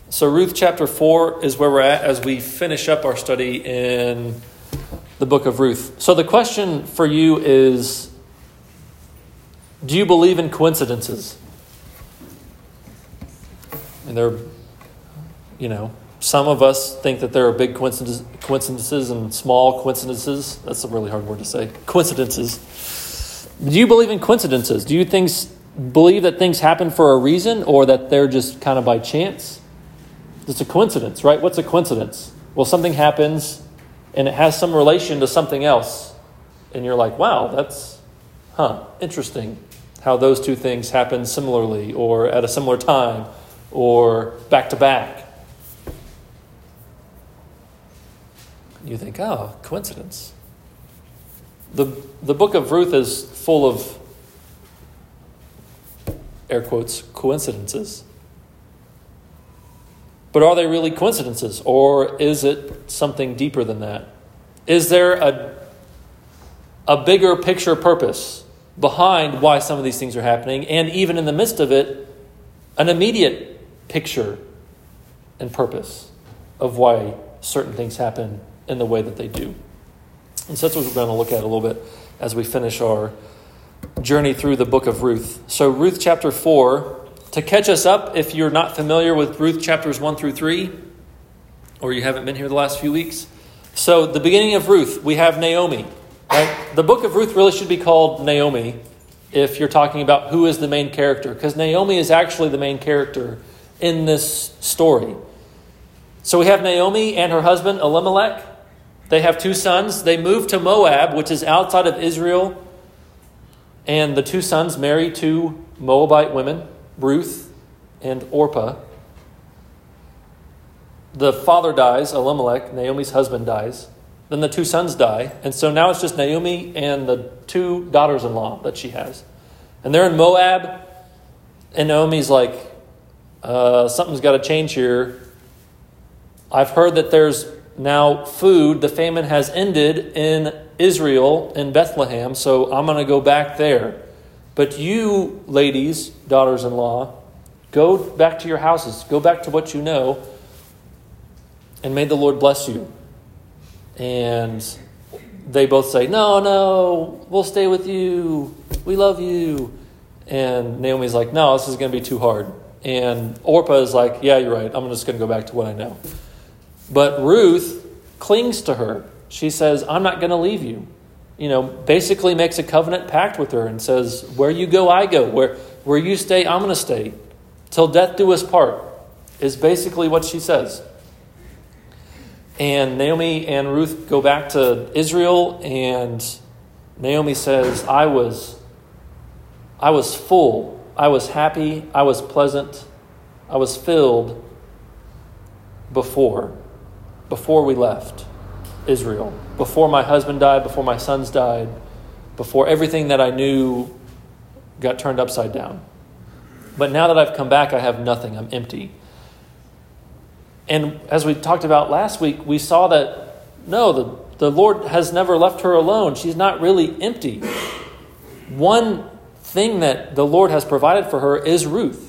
So Ruth chapter 4 is where we're at as we finish up our study in the book of Ruth. So the question for you is, do you believe in coincidences? And some of us think that there are big coincidences and small coincidences. That's a really hard word to say. Coincidences. Do you believe in coincidences? Do you believe that things happen for a reason, or that they're just kind of by chance? It's a coincidence, right? What's a coincidence? Well, something happens and it has some relation to something else. And you're like, wow, that's interesting how those two things happen similarly or at a similar time or back to back. You think, oh, coincidence. The book of Ruth is full of, air quotes, coincidences. But are they really coincidences, or is it something deeper than that? Is there a bigger picture purpose behind why some of these things are happening, and even in the midst of it, an immediate picture and purpose of why certain things happen in the way that they do? And so that's what we're going to look at a little bit as we finish our journey through the book of Ruth. So Ruth chapter 4, to catch us up, if you're not familiar with Ruth chapters 1 through 3, or you haven't been here the last few weeks. So the beginning of Ruth, we have Naomi. Right? The book of Ruth really should be called Naomi if you're talking about who is the main character, because Naomi is actually the main character in this story. So we have Naomi and her husband Elimelech. They have two sons. They move to Moab, which is outside of Israel. And the two sons marry two Moabite women, Ruth and Orpah. The father dies, Elimelech, Naomi's husband dies. Then the two sons die. And so now it's just Naomi and the two daughters-in-law that she has. And they're in Moab. And Naomi's like, something's got to change here. I've heard that there's now food. The famine has ended in Israel, in Bethlehem. So I'm going to go back there. But you, ladies, daughters-in-law, go back to your houses. Go back to what you know. And may the Lord bless you. And they both say, no, we'll stay with you. We love you. And Naomi's like, no, this is going to be too hard. And Orpah is like, yeah, you're right. I'm just going to go back to what I know. But Ruth clings to her. She says, I'm not going to leave you. Basically makes a covenant pact with her and says, where you go, I go. Where you stay, I'm going to stay. Till death do us part, is basically what she says. And Naomi and Ruth go back to Israel, and Naomi says, I was full, I was happy, I was pleasant, I was filled before we left Israel, before my husband died, before my sons died, before everything that I knew got turned upside down. But now that I've come back, I have nothing. I'm empty. And as we talked about last week, we saw that, no, the Lord has never left her alone. She's not really empty. One thing that the Lord has provided for her is Ruth.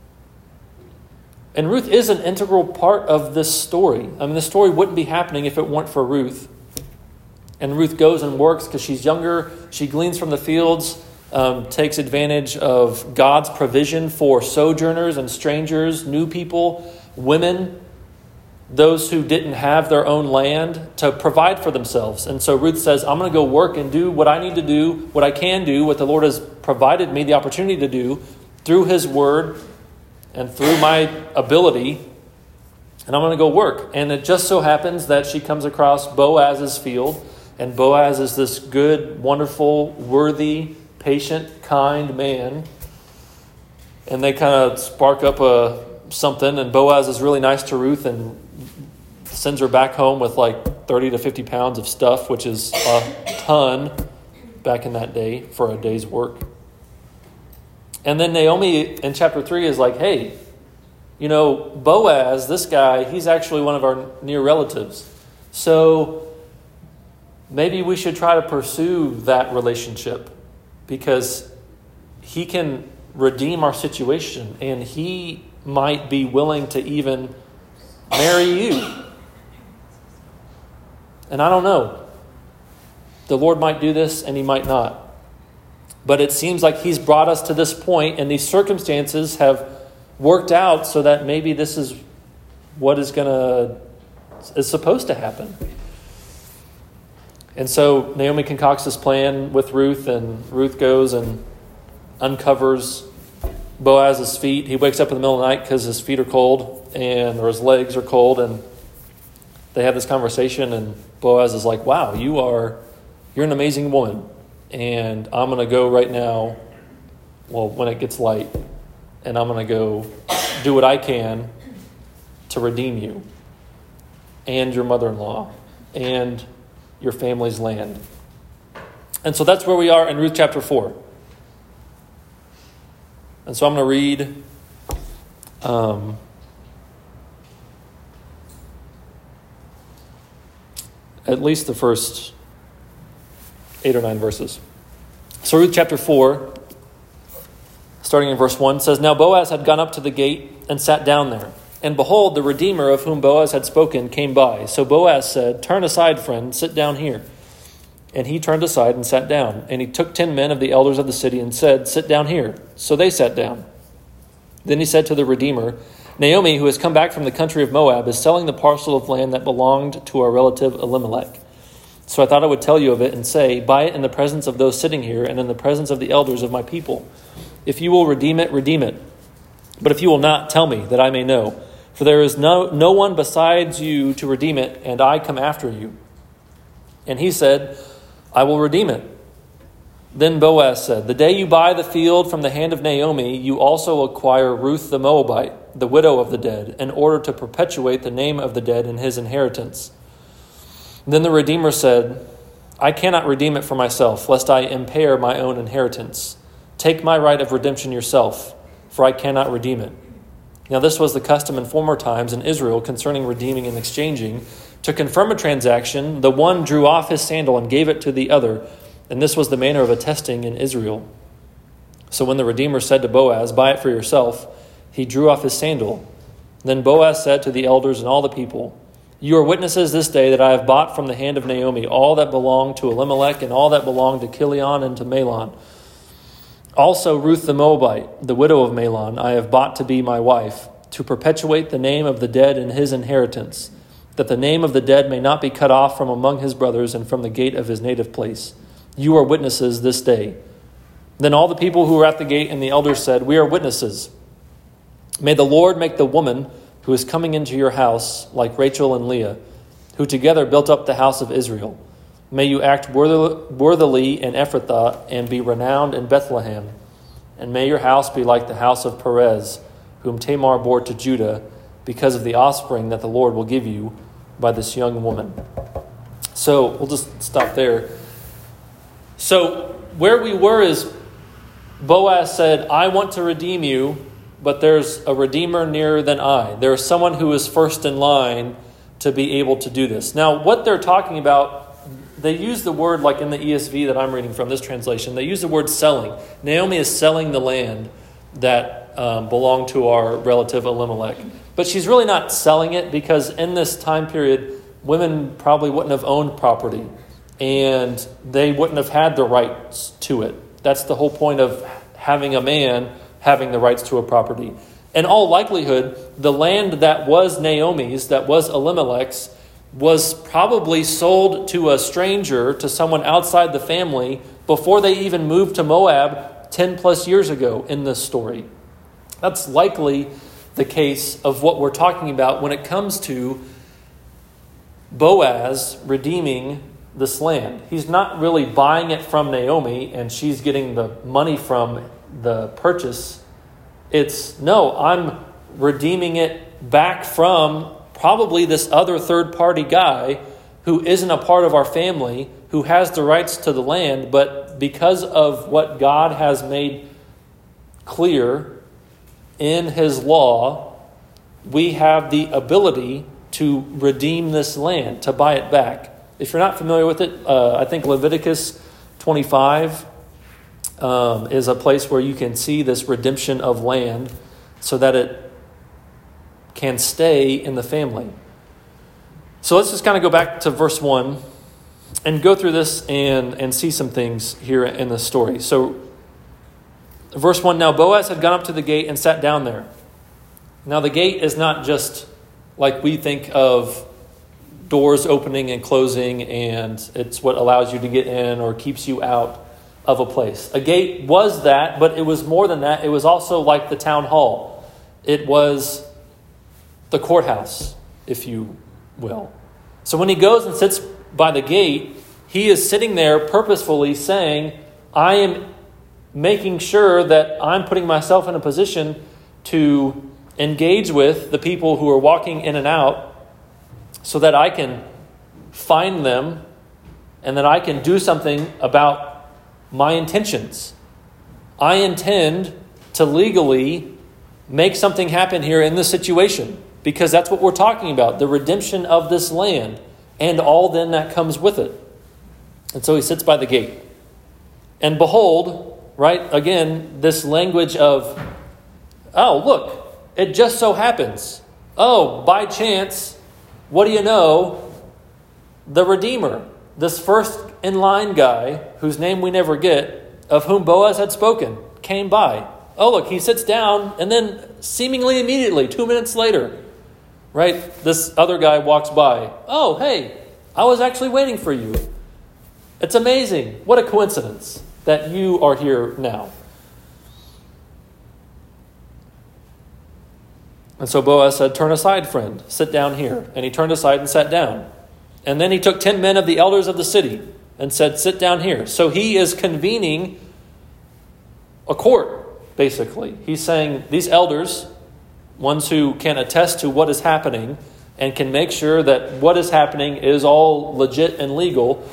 And Ruth is an integral part of this story. I mean, the story wouldn't be happening if it weren't for Ruth. And Ruth goes and works because she's younger. She gleans from the fields, takes advantage of God's provision for sojourners and strangers, new people, women, those who didn't have their own land, to provide for themselves. And so Ruth says, I'm going to go work and do what I need to do, what I can do, what the Lord has provided me the opportunity to do through His Word and through my ability, and I'm going to go work. And it just so happens that she comes across Boaz's field, and Boaz is this good, wonderful, worthy, patient, kind man. And they kind of spark up something, and Boaz is really nice to Ruth and sends her back home with like 30 to 50 pounds of stuff, which is a ton back in that day for a day's work. And then Naomi in chapter 3 is like, hey, Boaz, this guy, he's actually one of our near relatives. So maybe we should try to pursue that relationship because he can redeem our situation and he might be willing to even marry you. And I don't know. The Lord might do this and he might not. But it seems like he's brought us to this point, and these circumstances have worked out so that maybe this is what is supposed to happen. And so Naomi concocts this plan with Ruth, and Ruth goes and uncovers Boaz's feet. He wakes up in the middle of the night because his feet are cold, or his legs are cold, and they have this conversation, and Boaz is like, wow, you're an amazing woman. And I'm going to go right now, when it gets light, and I'm going to go do what I can to redeem you and your mother-in-law and your family's land. And so that's where we are in Ruth chapter 4. And so I'm going to read at least the first 8 or 9 verses. So Ruth chapter 4, starting in verse 1, says, Now Boaz had gone up to the gate and sat down there. And behold, the Redeemer of whom Boaz had spoken came by. So Boaz said, Turn aside, friend, sit down here. And he turned aside and sat down. And he took 10 men of the elders of the city and said, Sit down here. So they sat down. Then he said to the Redeemer, Naomi, who has come back from the country of Moab, is selling the parcel of land that belonged to our relative Elimelech. So I thought I would tell you of it and say, Buy it in the presence of those sitting here and in the presence of the elders of my people. If you will redeem it, redeem it. But if you will not, tell me, that I may know. For there is no one besides you to redeem it, and I come after you. And he said, I will redeem it. Then Boaz said, The day you buy the field from the hand of Naomi, you also acquire Ruth the Moabite, the widow of the dead, in order to perpetuate the name of the dead in his inheritance. Then the Redeemer said, I cannot redeem it for myself, lest I impair my own inheritance. Take my right of redemption yourself, for I cannot redeem it. Now this was the custom in former times in Israel concerning redeeming and exchanging. To confirm a transaction, the one drew off his sandal and gave it to the other, and this was the manner of attesting in Israel. So when the Redeemer said to Boaz, Buy it for yourself, he drew off his sandal. Then Boaz said to the elders and all the people, You are witnesses this day that I have bought from the hand of Naomi all that belonged to Elimelech and all that belonged to Chilion and to Mahlon. Also Ruth the Moabite, the widow of Mahlon, I have bought to be my wife, to perpetuate the name of the dead in his inheritance, that the name of the dead may not be cut off from among his brothers and from the gate of his native place. You are witnesses this day. Then all the people who were at the gate and the elders said, We are witnesses. May the Lord make the woman who is coming into your house like Rachel and Leah, who together built up the house of Israel. May you act worthily in Ephrathah and be renowned in Bethlehem. And may your house be like the house of Perez, whom Tamar bore to Judah, because of the offspring that the Lord will give you by this young woman. So we'll just stop there. So where we were is Boaz said, I want to redeem you, but there's a redeemer nearer than I. There is someone who is first in line to be able to do this. Now, what they're talking about, they use the word, like in the ESV that I'm reading from, this translation, they use the word selling. Naomi is selling the land that belonged to our relative Elimelech. But she's really not selling it, because in this time period, women probably wouldn't have owned property, and they wouldn't have had the rights to it. That's the whole point of having a man having the rights to a property. In all likelihood, the land that was Naomi's, that was Elimelech's, was probably sold to a stranger, to someone outside the family, before they even moved to Moab 10 plus years ago in this story. That's likely the case of what we're talking about when it comes to Boaz redeeming this land. He's not really buying it from Naomi and she's getting the money from the purchase. It's, no, I'm redeeming it back from probably this other third-party guy who isn't a part of our family, who has the rights to the land, but because of what God has made clear in his law, we have the ability to redeem this land, to buy it back. If you're not familiar with it, I think Leviticus 25 is a place where you can see this redemption of land, so that it can stay in the family. So let's just kind of go back to verse 1 and go through this and see some things here in the story. So verse 1, now Boaz had gone up to the gate and sat down there. Now the gate is not just like we think of doors opening and closing and it's what allows you to get in or keeps you out of a place. A gate was that, but it was more than that. It was also like the town hall. It was the courthouse, if you will. So when he goes and sits by the gate, he is sitting there purposefully saying, I am making sure that I'm putting myself in a position to engage with the people who are walking in and out so that I can find them and that I can do something about my intentions. I intend to legally make something happen here in this situation because that's what we're talking about, the redemption of this land and all then that comes with it. And so he sits by the gate. And behold, right, again, this language of, oh, look, it just so happens. Oh, by chance, what do you know? The Redeemer, this first in line guy, whose name we never get, of whom Boaz had spoken, came by. Oh, look, he sits down, and then seemingly immediately, 2 minutes later, right, this other guy walks by. Oh, hey, I was actually waiting for you. It's amazing. What a coincidence that you are here now. And so Boaz said, turn aside, friend, sit down here. And he turned aside and sat down. And then he took 10 men of the elders of the city and said, sit down here. So he is convening a court, basically. He's saying these elders, ones who can attest to what is happening and can make sure that what is happening is all legit and legal,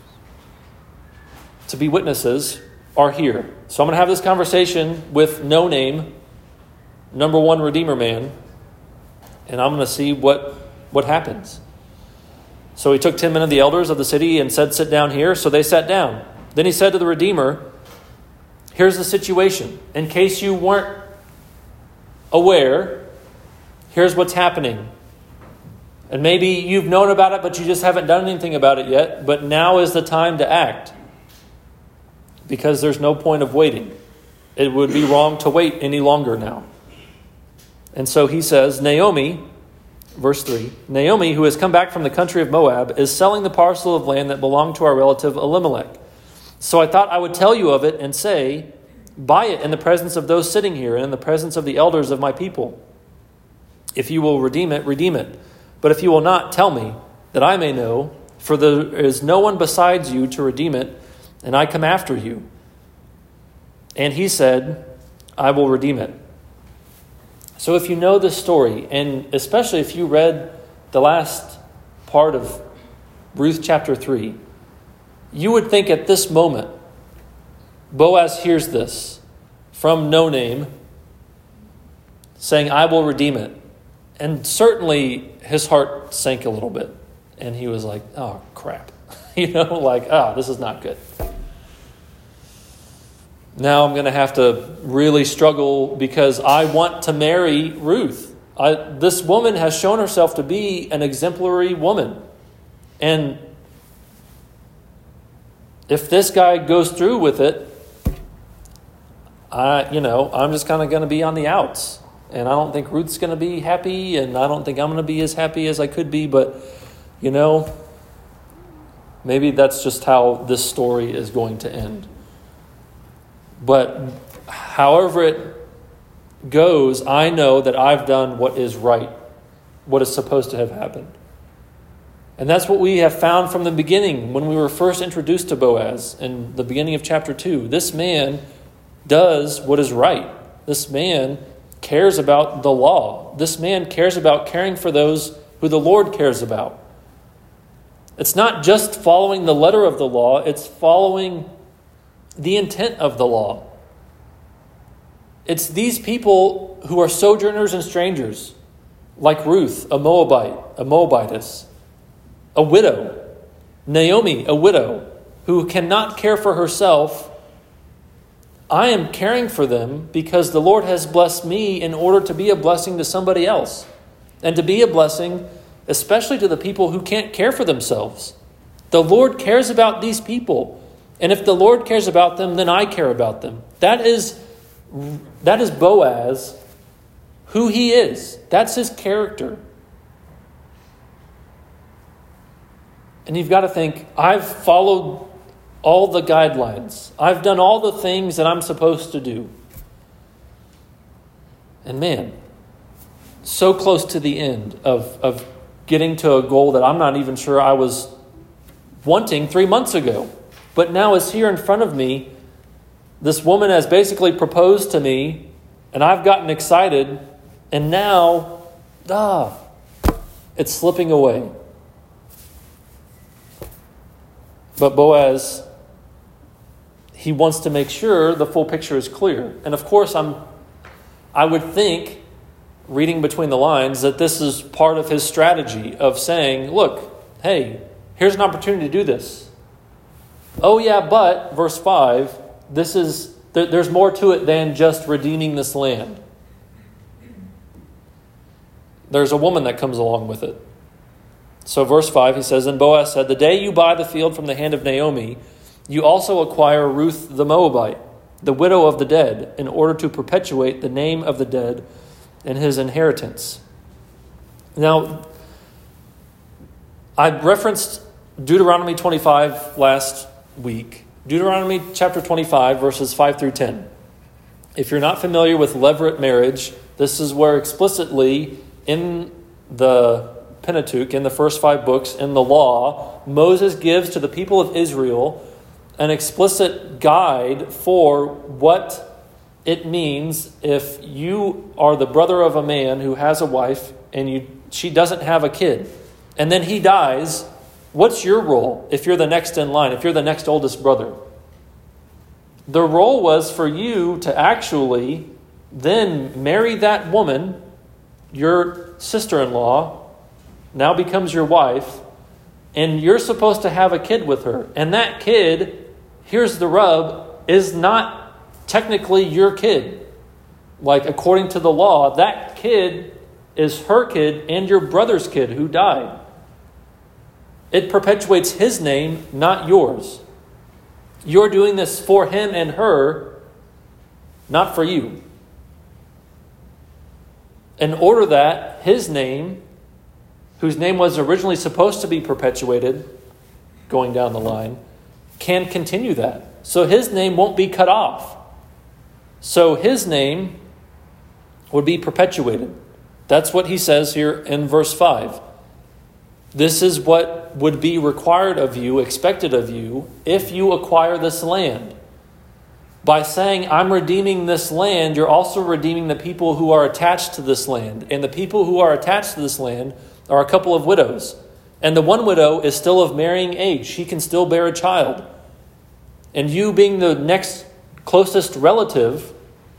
to be witnesses, are here. So I'm going to have this conversation with No Name, number one Redeemer man, and I'm going to see what happens. So he took 10 men of the elders of the city and said, sit down here. So they sat down. Then he said to the Redeemer, here's the situation. In case you weren't aware, here's what's happening. And maybe you've known about it, but you just haven't done anything about it yet. But now is the time to act, because there's no point of waiting. It would be wrong to wait any longer now. And so he says, Naomi, verse 3, Naomi, who has come back from the country of Moab, is selling the parcel of land that belonged to our relative Elimelech. So I thought I would tell you of it and say, buy it in the presence of those sitting here and in the presence of the elders of my people. If you will redeem it, redeem it. But if you will not, tell me, that I may know, for there is no one besides you to redeem it, and I come after you. And he said, I will redeem it. So if you know this story, and especially if you read the last part of Ruth chapter 3, you would think at this moment, Boaz hears this from No Name, saying, I will redeem it. And certainly his heart sank a little bit. And he was like, oh, crap. This is not good. Now I'm going to have to really struggle because I want to marry Ruth. This woman has shown herself to be an exemplary woman. And if this guy goes through with it, I'm just kind of going to be on the outs. And I don't think Ruth's going to be happy, and I don't think I'm going to be as happy as I could be. But, maybe that's just how this story is going to end. But however it goes, I know that I've done what is right, what is supposed to have happened. And that's what we have found from the beginning when we were first introduced to Boaz in the beginning of chapter 2. This man does what is right. This man cares about the law. This man cares about caring for those who the Lord cares about. It's not just following the letter of the law, it's following the intent of the law. It's these people who are sojourners and strangers, like Ruth, a Moabitess, a widow, Naomi, a widow, who cannot care for herself. I am caring for them because the Lord has blessed me in order to be a blessing to somebody else. and to be a blessing, especially to the people who can't care for themselves. The Lord cares about these people. And if the Lord cares about them, then I care about them. That is Boaz, who he is. That's his character. And you've got to think, I've followed all the guidelines. I've done all the things that I'm supposed to do. And man, so close to the end of getting to a goal that I'm not even sure I was wanting 3 months ago. But now it's here in front of me. This woman has basically proposed to me, and I've gotten excited, and now, it's slipping away. But Boaz, he wants to make sure the full picture is clear. And of course, I would think, reading between the lines, that this is part of his strategy of saying, look, hey, here's an opportunity to do this. Oh yeah, but, verse 5, there's more to it than just redeeming this land. There's a woman that comes along with it. So verse 5, he says, and Boaz said, the day you buy the field from the hand of Naomi, you also acquire Ruth the Moabite, the widow of the dead, in order to perpetuate the name of the dead and his inheritance. Now, I referenced Deuteronomy 25 last week. Deuteronomy chapter 25, verses 5 through 10. If you're not familiar with levirate marriage, this is where explicitly in the Pentateuch, in the first 5 books, in the law, Moses gives to the people of Israel an explicit guide for what it means if you are the brother of a man who has a wife and she doesn't have a kid, and then he dies. What's your role if you're the next in line, if you're the next oldest brother? The role was for you to actually then marry that woman, your sister-in-law, now becomes your wife, and you're supposed to have a kid with her. And that kid, here's the rub, is not technically your kid. Like, according to the law, that kid is her kid and your brother's kid who died. It perpetuates his name, not yours. You're doing this for him and her, not for you. In order that his name, whose name was originally supposed to be perpetuated, going down the line, can continue that. So his name won't be cut off. So his name would be perpetuated. That's what he says here in verse 5. This is what would be required of you, expected of you, if you acquire this land. By saying, I'm redeeming this land, you're also redeeming the people who are attached to this land. And the people who are attached to this land are a couple of widows. And the one widow is still of marrying age. She can still bear a child. And you being the next closest relative,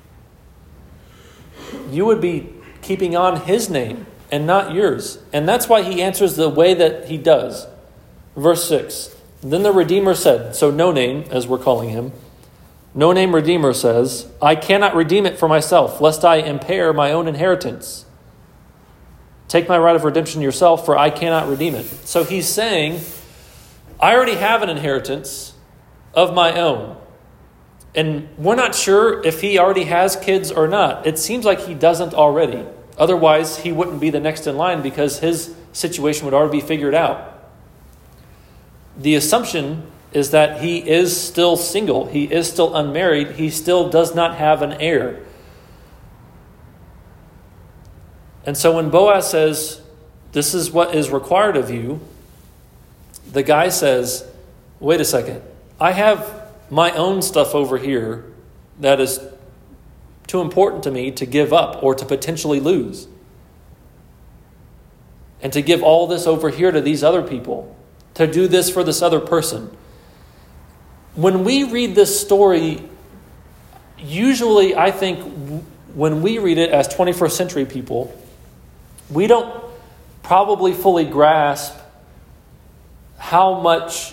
you would be keeping on his name and not yours. And that's why he answers the way that he does. Verse 6, then the Redeemer said, so no name, as we're calling him, no name Redeemer says, I cannot redeem it for myself, lest I impair my own inheritance. Take my right of redemption yourself, for I cannot redeem it. So he's saying, I already have an inheritance of my own. And we're not sure if he already has kids or not. It seems like he doesn't already. Otherwise, he wouldn't be the next in line because his situation would already be figured out. The assumption is that he is still single. He is still unmarried. He still does not have an heir. And so when Boaz says, this is what is required of you, the guy says, wait a second. I have my own stuff over here that is too important to me to give up or to potentially lose. And to give all this over here to these other people, to do this for this other person. When we read this story, usually I think when we read it as 21st century people, we don't probably fully grasp how much,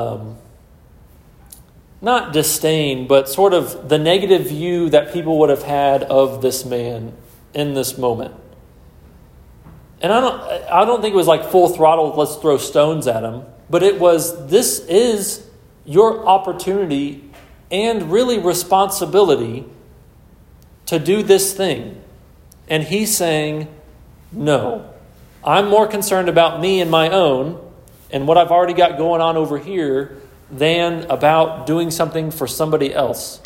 not disdain, but sort of the negative view that people would have had of this man in this moment. And I don't think it was like full throttle, let's throw stones at him. But it was, this is your opportunity and really responsibility to do this thing. And he's saying, no, I'm more concerned about me and my own and what I've already got going on over here than about doing something for somebody else.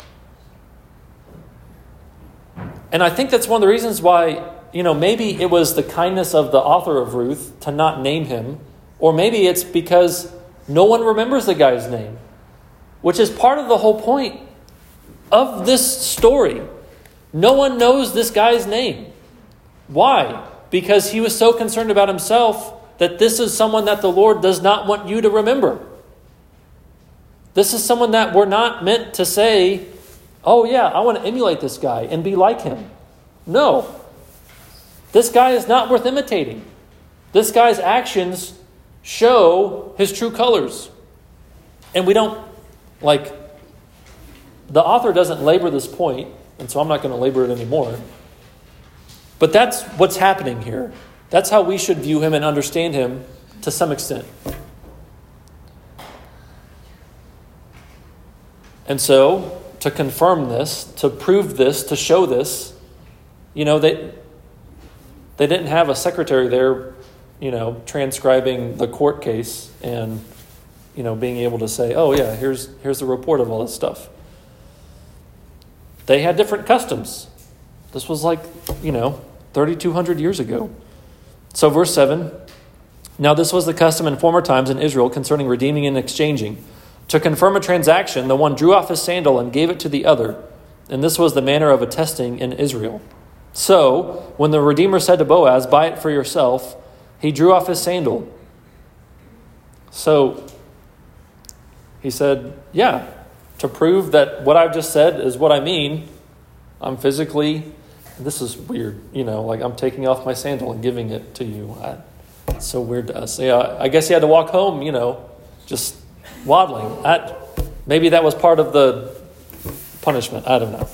And I think that's one of the reasons why, maybe it was the kindness of the author of Ruth to not name him, or maybe it's because no one remembers the guy's name, which is part of the whole point of this story. No one knows this guy's name. Why? Because he was so concerned about himself that this is someone that the Lord does not want you to remember. This is someone that we're not meant to say, oh yeah, I want to emulate this guy and be like him. No. This guy is not worth imitating. This guy's actions show his true colors. And we don't, the author doesn't labor this point, and so I'm not going to labor it anymore. But that's what's happening here. That's how we should view him and understand him to some extent. And so, to confirm this, to prove this, to show this, they didn't have a secretary there, transcribing the court case and, being able to say, oh yeah, here's the report of all this stuff. They had different customs. This was 3,200 years ago. So verse 7, now this was the custom in former times in Israel concerning redeeming and exchanging. To confirm a transaction, the one drew off his sandal and gave it to the other. And this was the manner of attesting in Israel. So, when the Redeemer said to Boaz, buy it for yourself, he drew off his sandal. So, he said, yeah, to prove that what I've just said is what I mean, I'm physically, this is weird, I'm taking off my sandal and giving it to you. It's so weird to us. Yeah, I guess he had to walk home, just waddling. Maybe that was part of the punishment. I don't know.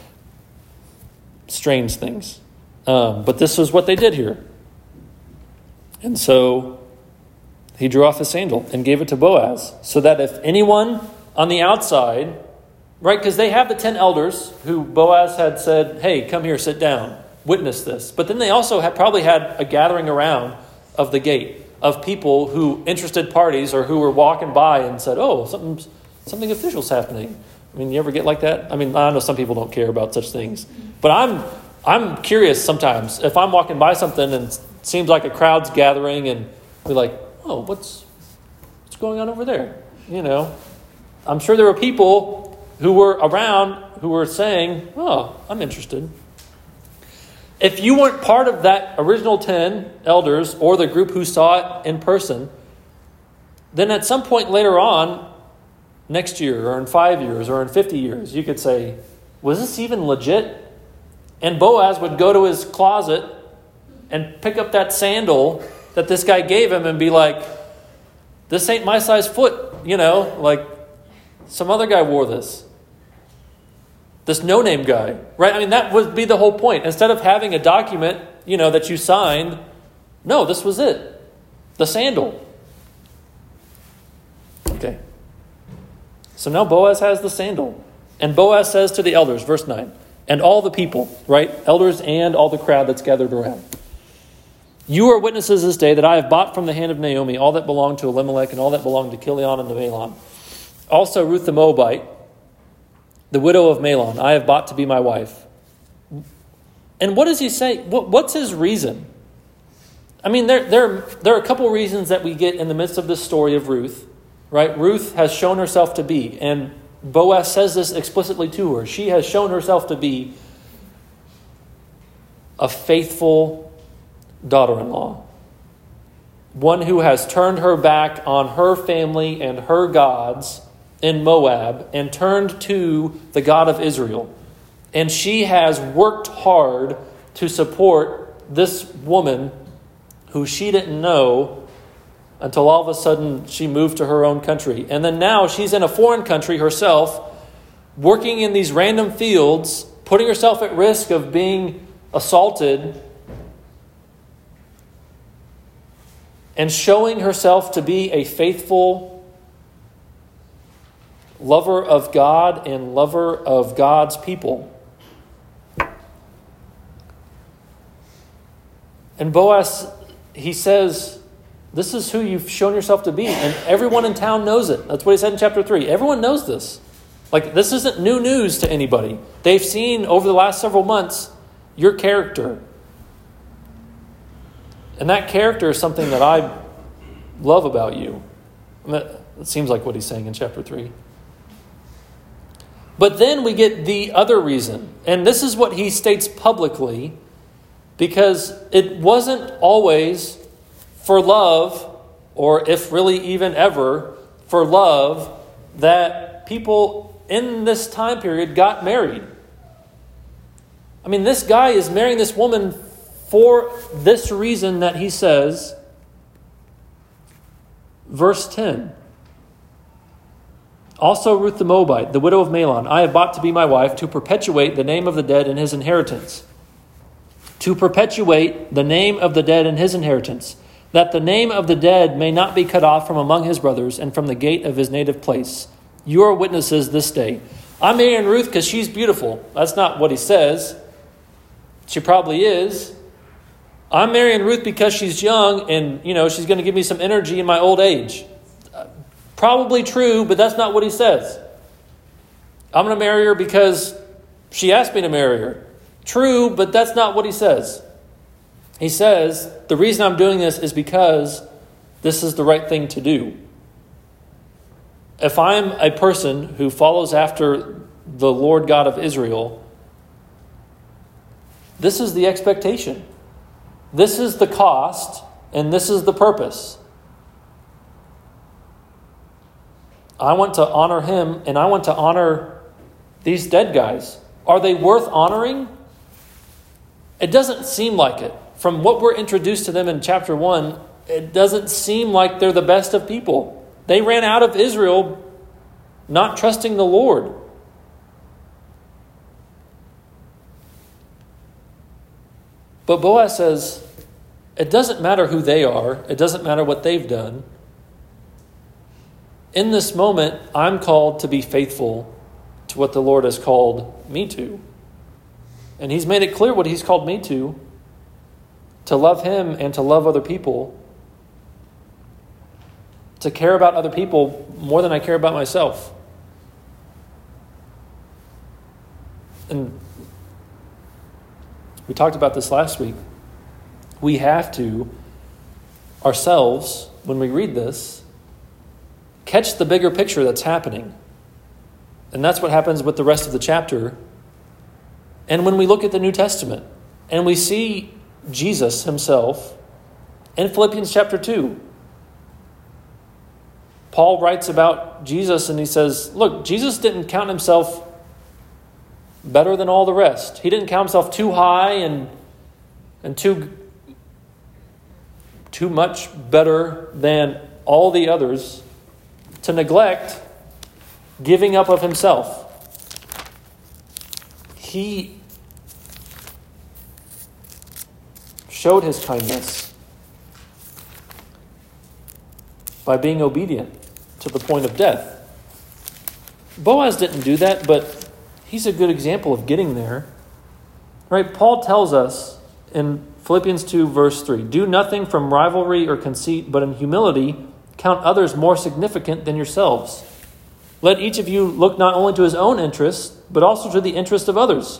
Strange things. But this is what they did here. And so he drew off his sandal and gave it to Boaz, so that if anyone on the outside, right, because they have the 10 elders who Boaz had said, hey, come here, sit down, witness this. But then they also probably had a gathering around of the gate of people who, interested parties, or who were walking by and said, oh, something official's happening. I mean, you ever get like that? I mean, I know some people don't care about such things. But I'm curious sometimes if I'm walking by something and it seems like a crowd's gathering and we're like, oh, what's going on over there? I'm sure there were people who were around who were saying, oh, I'm interested. If you weren't part of that original 10 elders or the group who saw it in person, then at some point later on, next year or in 5 years or in 50 years, you could say, was this even legit? And Boaz would go to his closet and pick up that sandal that this guy gave him and be like, this ain't my size foot, some other guy wore this. This no-name guy, right? I mean, that would be the whole point. Instead of having a document, that you signed, no, this was it. The sandal. Okay. So now Boaz has the sandal. And Boaz says to the elders, verse 9, and all the people, right? Elders and all the crowd that's gathered around. You are witnesses this day that I have bought from the hand of Naomi all that belonged to Elimelech and all that belonged to Chilion and to Mahlon. Also Ruth the Moabite, the widow of Mahlon, I have bought to be my wife. And what does he say? What's his reason? I mean, there are a couple reasons that we get in the midst of this story of Ruth, right? Ruth has shown herself to be, and Boaz says this explicitly to her. She has shown herself to be a faithful daughter-in-law. One who has turned her back on her family and her gods in Moab and turned to the God of Israel. And she has worked hard to support this woman who she didn't know until all of a sudden she moved to her own country. And then now she's in a foreign country herself, working in these random fields, putting herself at risk of being assaulted. and showing herself to be a faithful lover of God and lover of God's people. And Boaz, he says, this is who you've shown yourself to be. And everyone in town knows it. That's what he said in chapter 3. Everyone knows this. Like, this isn't new news to anybody. They've seen over the last several months your character. And that character is something that I love about you. And that seems like what he's saying in chapter 3. But then we get the other reason. And this is what he states publicly, because it wasn't always for love, or if really even ever for love, that people in this time period got married. I mean, this guy is marrying this woman for this reason that he says, verse 10. Also Ruth the Moabite, the widow of Mahlon, I have bought to be my wife to perpetuate the name of the dead in his inheritance. To perpetuate the name of the dead in his inheritance, that the name of the dead may not be cut off from among his brothers and from the gate of his native place. You are witnesses this day. I'm marrying Ruth because she's beautiful. That's not what he says. She probably is. I'm marrying Ruth because she's young and, she's going to give me some energy in my old age. Probably true, but that's not what he says. I'm going to marry her because she asked me to marry her. True, but that's not what he says. He says, the reason I'm doing this is because this is the right thing to do. If I'm a person who follows after the Lord God of Israel, this is the expectation. This is the cost, and this is the purpose. I want to honor him, and I want to honor these dead guys. Are they worth honoring? It doesn't seem like it. From what we're introduced to them in chapter 1, it doesn't seem like they're the best of people. They ran out of Israel not trusting the Lord. But Boaz says, it doesn't matter who they are. It doesn't matter what they've done. In this moment, I'm called to be faithful to what the Lord has called me to. And he's made it clear what he's called me to love him and to love other people, to care about other people more than I care about myself. And we talked about this last week. We have to, ourselves, when we read this, catch the bigger picture that's happening. And that's what happens with the rest of the chapter. And when we look at the New Testament and we see Jesus himself in Philippians chapter 2, Paul writes about Jesus and he says, look, Jesus didn't count himself better than all the rest. He didn't count himself too high and too much better than all the others to neglect giving up of himself. He showed his kindness by being obedient to the point of death. Boaz didn't do that, but he's a good example of getting there. Right? Paul tells us in Philippians 2, verse 3, do nothing from rivalry or conceit, but in humility count others more significant than yourselves. Let each of you look not only to his own interests, but also to the interest of others.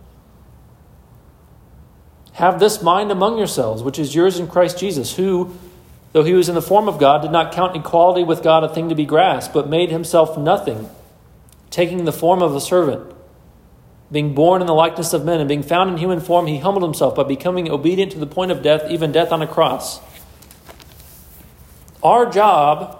Have this mind among yourselves, which is yours in Christ Jesus, who, though he was in the form of God, did not count equality with God a thing to be grasped, but made himself nothing, taking the form of a servant. Being born in the likeness of men and being found in human form, he humbled himself by becoming obedient to the point of death, even death on a cross. Our job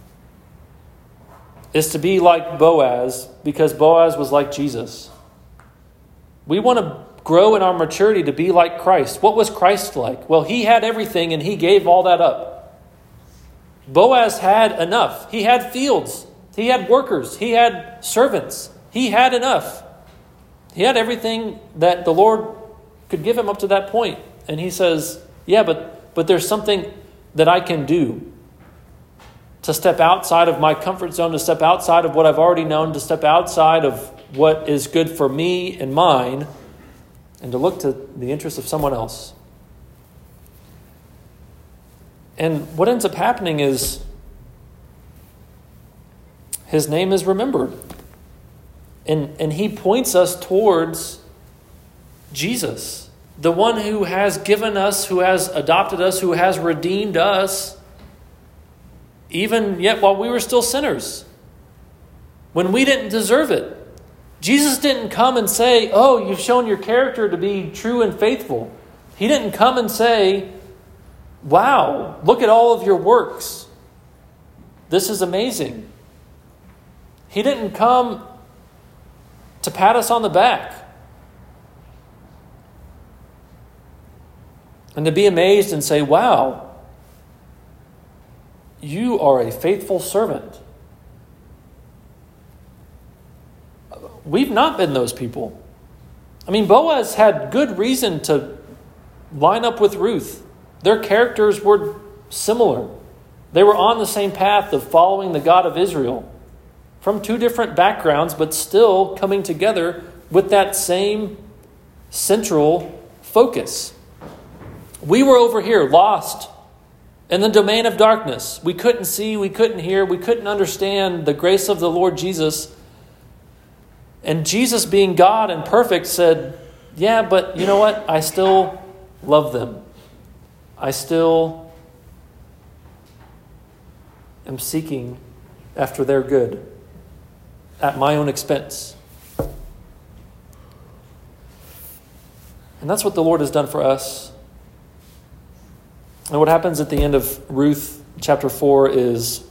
is to be like Boaz because Boaz was like Jesus. We want to grow in our maturity to be like Christ. What was Christ like? Well, he had everything and he gave all that up. Boaz had enough. He had fields. He had workers. He had servants. He had enough. He had everything that the Lord could give him up to that point. And he says, yeah, but there's something that I can do to step outside of my comfort zone, to step outside of what I've already known, to step outside of what is good for me and mine, and to look to the interests of someone else. And what ends up happening is his name is remembered. And he points us towards Jesus, the one who has given us, who has adopted us, who has redeemed us, even yet while we were still sinners, when we didn't deserve it. Jesus didn't come and say, oh, you've shown your character to be true and faithful. He didn't come and say, wow, look at all of your works. This is amazing. He didn't come to pat us on the back and to be amazed and say, wow, you are a faithful servant. We've not been those people. I mean, Boaz had good reason to line up with Ruth. Their characters were similar. They were on the same path of following the God of Israel from two different backgrounds, but still coming together with that same central focus. We were over here, lost in the domain of darkness. We couldn't see, we couldn't hear, we couldn't understand the grace of the Lord Jesus. And Jesus, being God and perfect, said, yeah, but you know what? I still love them. I still am seeking after their good at my own expense. And that's what the Lord has done for us. And what happens at the end of Ruth chapter 4 is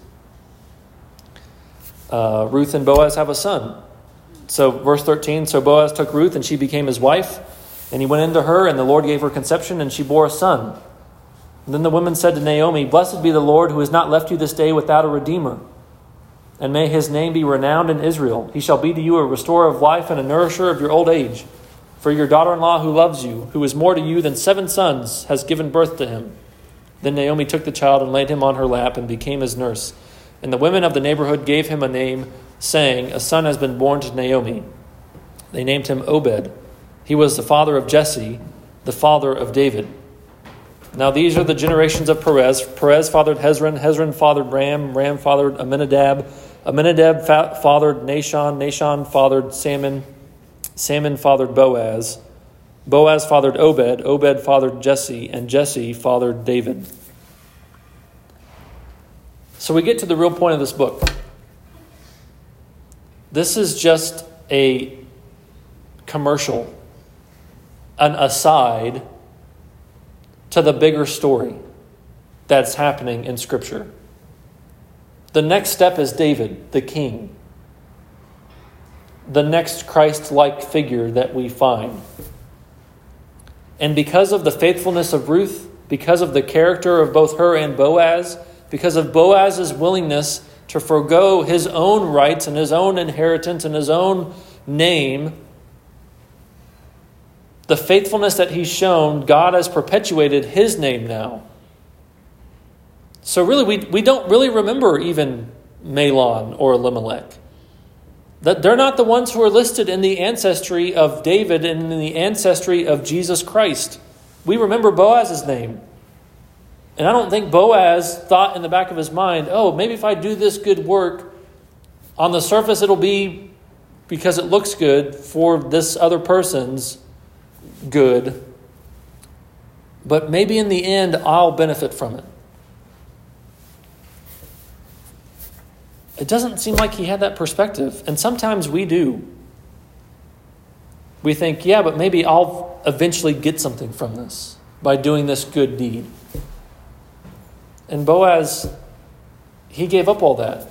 Ruth and Boaz have a son. So verse 13, so Boaz took Ruth and she became his wife. And he went into her and the Lord gave her conception and she bore a son. And then the woman said to Naomi, blessed be the Lord who has not left you this day without a redeemer. And may his name be renowned in Israel. He shall be to you a restorer of life and a nourisher of your old age. For your daughter-in-law who loves you, who is more to you than 7 sons, has given birth to him. Then Naomi took the child and laid him on her lap and became his nurse. And the women of the neighborhood gave him a name, saying, a son has been born to Naomi. They named him Obed. He was the father of Jesse, the father of David. Now these are the generations of Perez. Perez fathered Hezron. Hezron fathered Ram. Ram fathered Amminadab. Amminadab fathered Nahshon. Nahshon fathered Salmon. Salmon fathered Boaz. Boaz fathered Obed. Obed fathered Jesse. And Jesse fathered David. So we get to the real point of this book. This is just a commercial, an aside to the bigger story that's happening in Scripture. The next step is David, the king. The next Christ-like figure that we find. And because of the faithfulness of Ruth, because of the character of both her and Boaz, because of Boaz's willingness to forego his own rights and his own inheritance and his own name, the faithfulness that he's shown, God has perpetuated his name now. So really, we don't really remember even Mahlon or Elimelech. That they're not the ones who are listed in the ancestry of David and in the ancestry of Jesus Christ. We remember Boaz's name. And I don't think Boaz thought in the back of his mind, oh, maybe if I do this good work, on the surface it'll be because it looks good for this other person's good. But maybe in the end, I'll benefit from it. It doesn't seem like he had that perspective. And sometimes we do. We think, yeah, but maybe I'll eventually get something from this by doing this good deed. And Boaz, he gave up all that.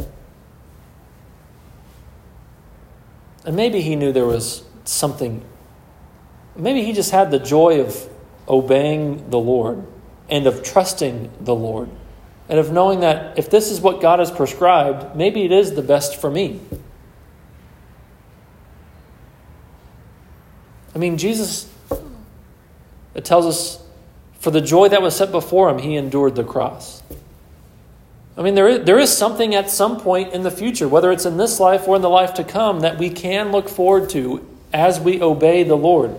And maybe he knew there was something. Maybe he just had the joy of obeying the Lord and of trusting the Lord. And of knowing that if this is what God has prescribed, maybe it is the best for me. I mean, Jesus, it tells us For the joy that was set before him, he endured the cross. I mean, there is something at some point in the future, whether it's in this life or in the life to come, that we can look forward to as we obey the Lord.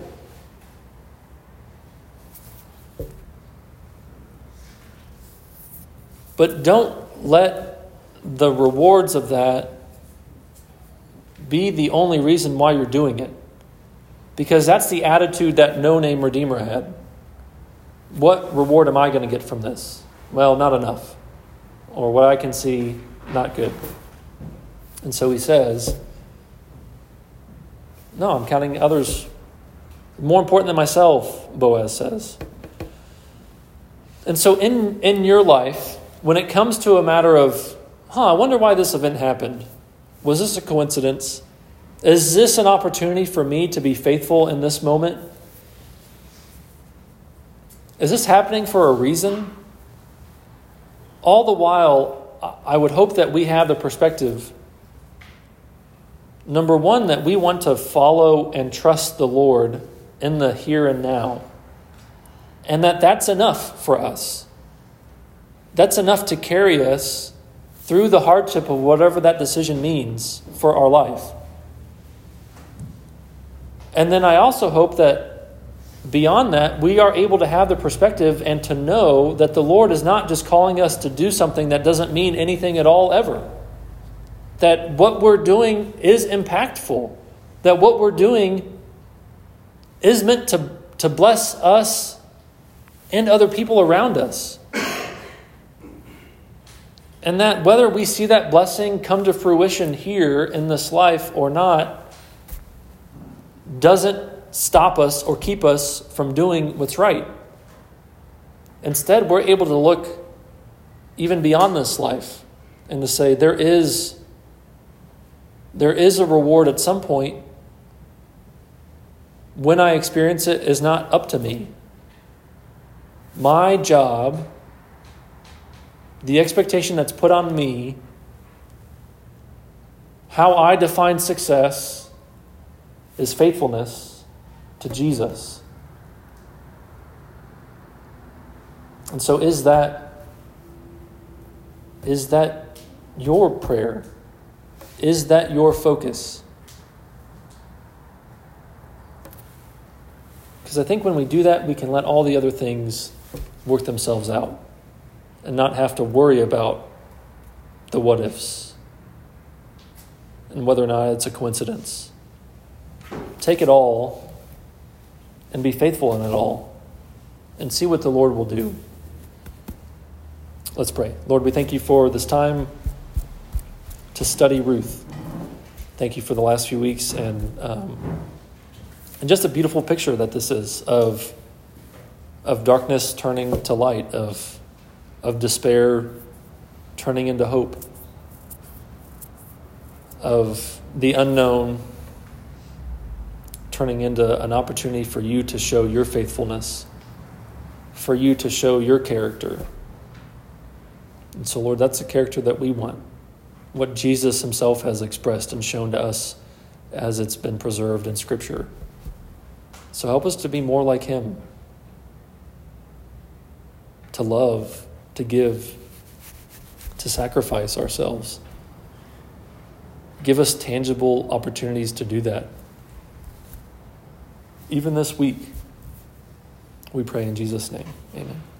But don't let the rewards of that be the only reason why you're doing it. Because that's the attitude that no-name Redeemer had. What reward am I going to get from this? Well, not enough. Or what I can see, not good. And so he says, no, I'm counting others more important than myself, Boaz says. And so in your life, when it comes to a matter of, I wonder why this event happened. Was this a coincidence? Is this an opportunity for me to be faithful in this moment? Is this happening for a reason? All the while, I would hope that we have the perspective, number one, that we want to follow and trust the Lord in the here and now. And that's enough for us. That's enough to carry us through the hardship of whatever that decision means for our life. And then I also hope that beyond that, we are able to have the perspective and to know that the Lord is not just calling us to do something that doesn't mean anything at all ever. That what we're doing is impactful. That what we're doing is meant to bless us and other people around us. And that whether we see that blessing come to fruition here in this life or not, doesn't stop us or keep us from doing what's right. Instead, we're able to look even beyond this life and to say there is a reward at some point. When I experience it is not up to me. My job, the expectation that's put on me, how I define success is faithfulness to Jesus. And so is that your prayer? Is that your focus? Because I think when we do that, we can let all the other things work themselves out and not have to worry about the what ifs and whether or not it's a coincidence. Take it all and be faithful in it all and see what the Lord will do. Let's pray. Lord, we thank you for this time to study Ruth. Thank you for the last few weeks and just a beautiful picture that this is of darkness turning to light, of despair turning into hope, of the unknown turning into an opportunity for you to show your faithfulness, for you to show your character. And so, Lord, that's the character that we want, what Jesus himself has expressed and shown to us as it's been preserved in Scripture. So help us to be more like him, to love, to give, to sacrifice ourselves. Give us tangible opportunities to do that. Even this week, we pray in Jesus' name. Amen.